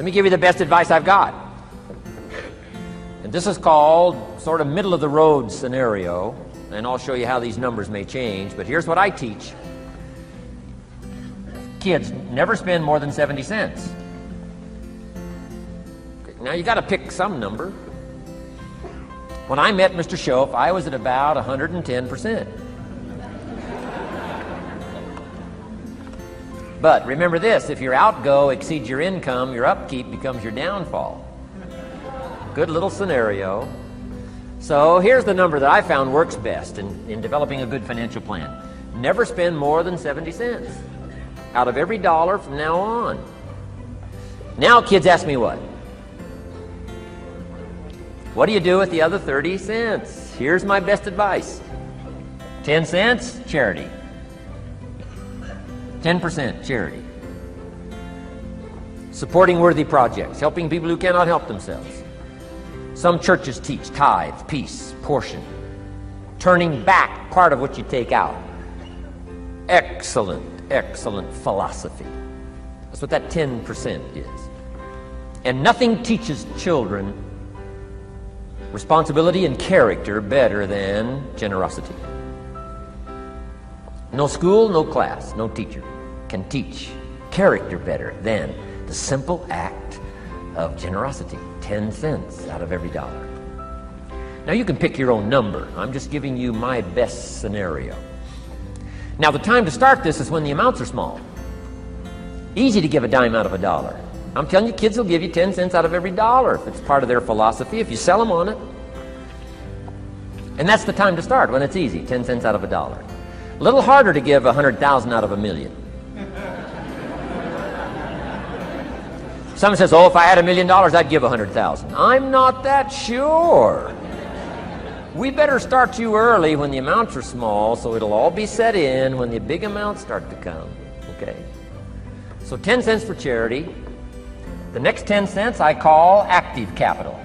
me give you the best advice I've got. And this is called sort of middle of the road scenario, and I'll show you how these numbers may change, but here's what I teach. Kids, never spend more than 70 cents. Okay, now you got to pick some number. When I met Mr. Shoaff, I was at about 110%. But remember this, if your outgo exceeds your income, your upkeep becomes your downfall. Good little scenario. So here's the number that I found works best in developing a good financial plan. Never spend more than 70 cents out of every dollar from now on. Now kids ask me what? What do you do with the other 30 cents? Here's my best advice. 10 cents, charity. 10% charity. Supporting worthy projects, helping people who cannot help themselves. Some churches teach tithe, peace, portion. Turning back part of what you take out. Excellent, excellent philosophy. That's what that 10% is. And nothing teaches children responsibility and character better than generosity. No school, no class, no teacher can teach character better than the simple act of generosity. 10 cents out of every dollar. Now you can pick your own number. I'm just giving you my best scenario. Now the time to start this is when the amounts are small. Easy to give a dime out of a dollar. I'm telling you, kids will give you 10 cents out of every dollar if it's part of their philosophy, if you sell them on it. And that's the time to start, when it's easy, 10 cents out of a dollar. A little harder to give 100,000 out of $1 million. Someone says, oh, if I had $1 million, I'd give 100,000. I'm not that sure. We better start you early when the amounts are small, so it'll all be set in when the big amounts start to come. Okay? So 10 cents for charity. The next 10 cents I call active capital.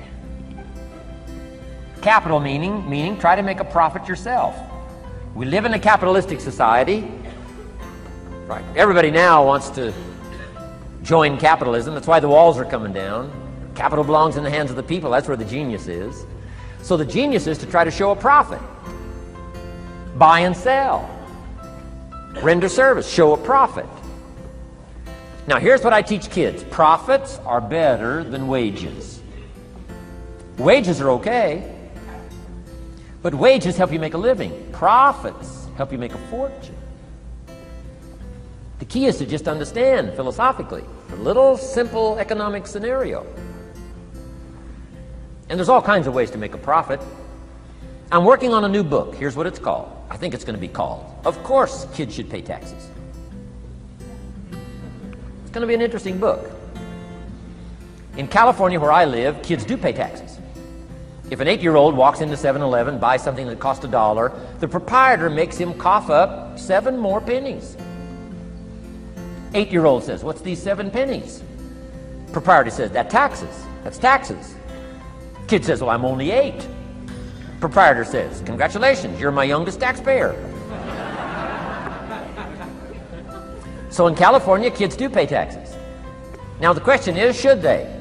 Capital meaning try to make a profit yourself. We live in a capitalistic society. Right? Everybody now wants to join capitalism. That's why the walls are coming down. Capital belongs in the hands of the people. That's where the genius is. So the genius is to try to show a profit. Buy and sell. Render service. Show a profit. Now here's what I teach kids. Profits are better than wages. Wages are okay, but wages help you make a living. Profits help you make a fortune. The key is to just understand philosophically a little simple economic scenario. And there's all kinds of ways to make a profit. I'm working on a new book. Here's what it's called. I think it's going to be called, Of Course Kids Should Pay Taxes. It's going to be an interesting book. In California, where I live, kids do pay taxes. If an 8-year-old walks into 7-Eleven, buys something that cost $1, the proprietor makes him cough up 7 more pennies. 8-year-old says, what's these 7 pennies? Proprietor says, that's taxes. That's taxes. Kid says, well, I'm only 8. Proprietor says, congratulations, you're my youngest taxpayer. So in California, kids do pay taxes. Now the question is, should they?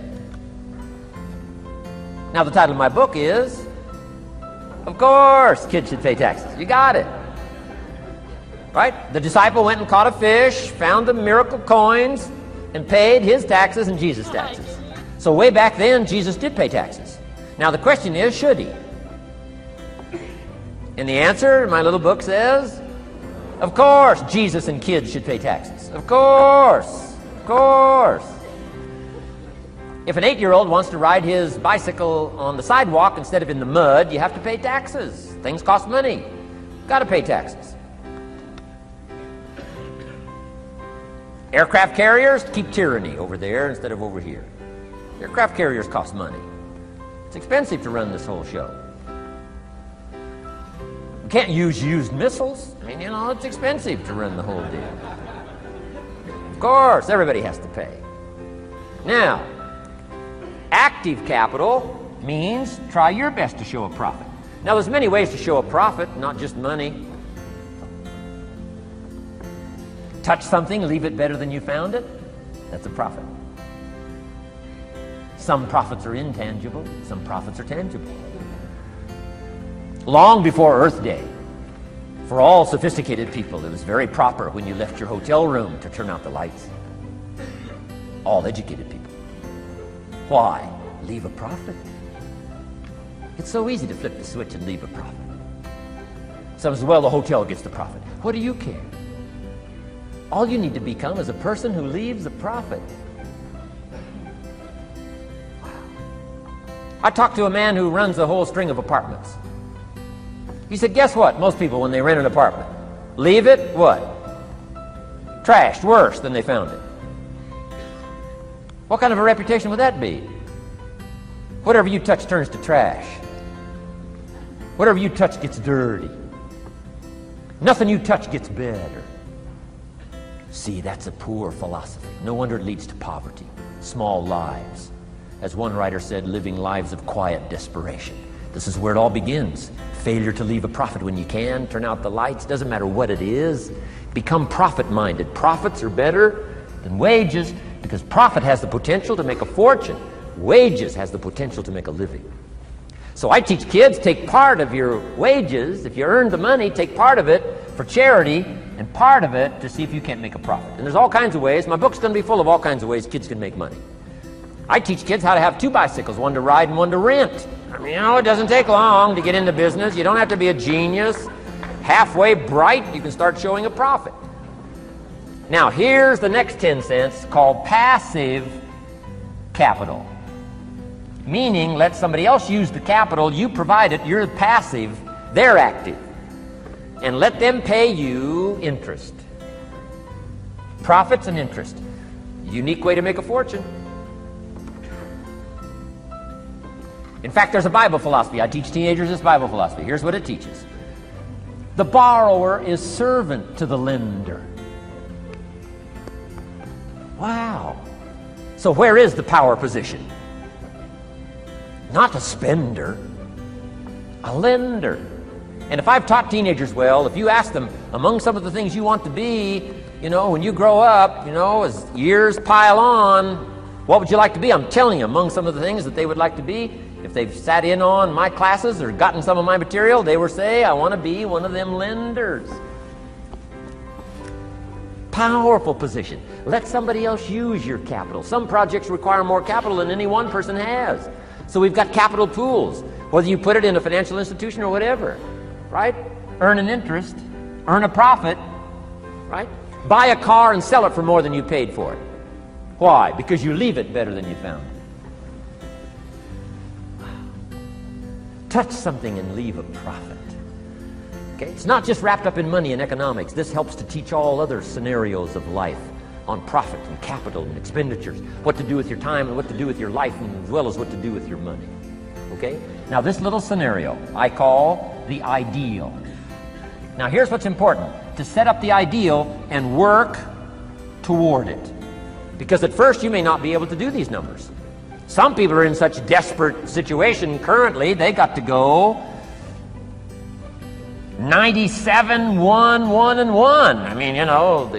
Now the title of my book is, Of Course Kids Should Pay Taxes. You got it. Right? The disciple went and caught a fish, found the miracle coins, and paid his taxes and Jesus' taxes. So way back then, Jesus did pay taxes. Now the question is, should he? And the answer in my little book says, of course Jesus and kids should pay taxes. Of course. Of course. If an 8-year-old wants to ride his bicycle on the sidewalk instead of in the mud, you have to pay taxes. Things cost money. Got to pay taxes. Aircraft carriers keep tyranny over there instead of over here. Aircraft carriers cost money. It's expensive to run this whole show. You can't use used missiles. I mean, you know, it's expensive to run the whole deal. Of course, everybody has to pay. Now, active capital means try your best to show a profit. Now, there's many ways to show a profit, not just money. Touch something, leave it better than you found it. That's a profit. Some profits are intangible, some profits are tangible. Long before Earth Day, for all sophisticated people, it was very proper when you left your hotel room to turn out the lights. All educated people. Why? Leave a profit. It's so easy to flip the switch and leave a profit. Some say, well, the hotel gets the profit. What do you care? All you need to become is a person who leaves a profit. Wow. I talked to a man who runs a whole string of apartments. He said, guess what? Most people, when they rent an apartment, leave it, what? Trashed, worse than they found it. What kind of a reputation would that be? Whatever you touch turns to trash. Whatever you touch gets dirty. Nothing you touch gets better. See, that's a poor philosophy. No wonder it leads to poverty, small lives. As one writer said, living lives of quiet desperation. This is where it all begins. Failure to leave a profit when you can, turn out the lights, doesn't matter what it is. Become profit-minded. Profits are better than wages because profit has the potential to make a fortune. Wages has the potential to make a living. So I teach kids, take part of your wages. If you earn the money, take part of it for charity and part of it to see if you can't make a profit. And there's all kinds of ways. My book's going to be full of all kinds of ways kids can make money. I teach kids how to have 2 bicycles, one to ride and one to rent. I mean, you know, it doesn't take long to get into business. You don't have to be a genius. Halfway bright, you can start showing a profit. Now, here's the next 10 cents called passive capital. Meaning, let somebody else use the capital, you provide it, you're passive, they're active. And let them pay you interest. Profits and interest. Unique way to make a fortune. In fact, there's a Bible philosophy. I teach teenagers this Bible philosophy. Here's what it teaches. The borrower is servant to the lender. Wow. So where is the power position? Not a spender, a lender. And if I've taught teenagers well, if you ask them, among some of the things you want to be, you know, when you grow up, you know, as years pile on, what would you like to be? I'm telling you, among some of the things that they would like to be, if they've sat in on my classes or gotten some of my material, they will say, I want to be one of them lenders. Powerful position. Let somebody else use your capital. Some projects require more capital than any one person has. So we've got capital pools, whether you put it in a financial institution or whatever, right? Earn an interest, earn a profit, right? Buy a car and sell it for more than you paid for it. Why? Because you leave it better than you found it. Touch something and leave a profit. Okay? It's not just wrapped up in money and economics. This helps to teach all other scenarios of life on profit and capital and expenditures, what to do with your time and what to do with your life, and as well as what to do with your money. Okay? Now this little scenario I call the ideal. Now here's what's important. To set up the ideal and work toward it. Because at first you may not be able to do these numbers. Some people are in such desperate situation currently, they got to go 97, 1, 1, and 1. I mean, you know,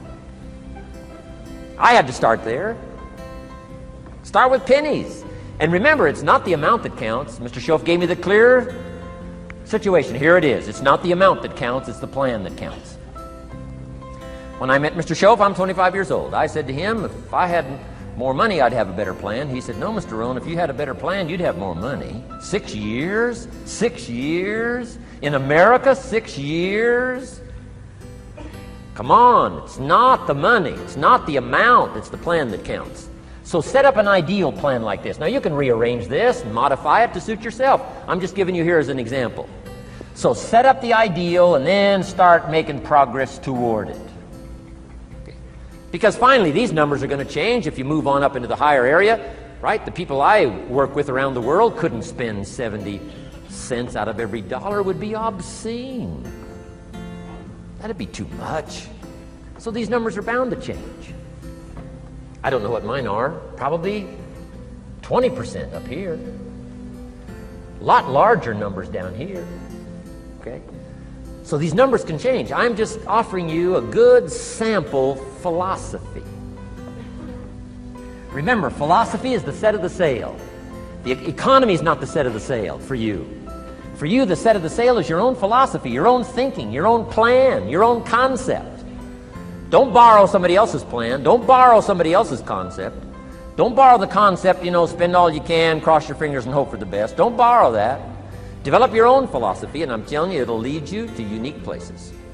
I had to start there. Start with pennies. And remember, it's not the amount that counts. Mr. Shoaff gave me the clear situation. Here it is. It's not the amount that counts, it's the plan that counts. When I met Mr. Shoaff, I'm 25 years old. I said to him, if I had more money, I'd have a better plan. He said, no, Mr. Rohn, if you had a better plan, you'd have more money. 6 years? 6 years? In America, 6 years? Come on, it's not the money, it's not the amount, it's the plan that counts. So set up an ideal plan like this. Now you can rearrange this and modify it to suit yourself. I'm just giving you here as an example. So set up the ideal and then start making progress toward it. Okay. Because finally these numbers are going to change if you move on up into the higher area, right? The people I work with around the world couldn't spend 70 cents out of every dollar. It would be obscene. That'd be too much. So these numbers are bound to change. I don't know what mine are. Probably 20% up here. A lot larger numbers down here. Okay? So these numbers can change. I'm just offering you a good sample philosophy. Remember, philosophy is the set of the sail. The economy is not the set of the sail for you. For you, the set of the sail is your own philosophy, your own thinking, your own plan, your own concept. Don't borrow somebody else's plan. Don't borrow somebody else's concept. Don't borrow the concept, spend all you can, cross your fingers and hope for the best. Don't borrow that. Develop your own philosophy, and I'm telling you, it'll lead you to unique places.